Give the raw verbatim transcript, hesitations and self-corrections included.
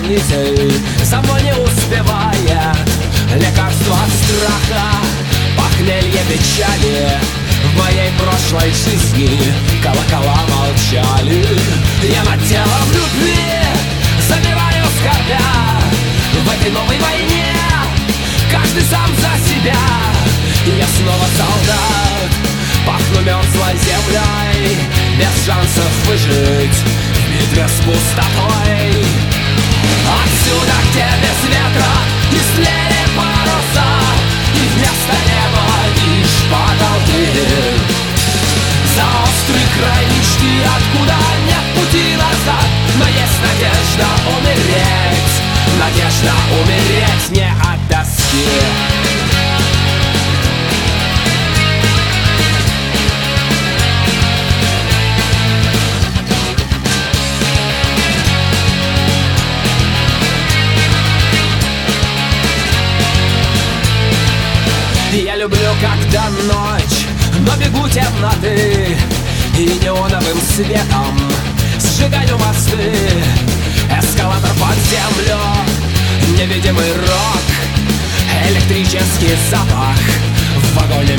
телохранитель за мной не успевает. Лекарство от страха, похмелье печали. В моей прошлой жизни колокола молчали. Я над телом любви замираю скорбя. В этой новой войне каждый сам за себя. Я снова солдат, пахну мерзлой землей, без шансов выжить в битве с пустотой. Отсюда, где без ветра истлели паруса, и вместо неба лишь потолки. За острый край мечты, откуда нет пути назад, но есть надежда умереть, надежда умереть не от тоски. Я люблю, когда ночь, но бегу темноты, и неоновым светом сжигаю мосты. Эскалатор под землю, невидимый рок, электрический запах в вагоне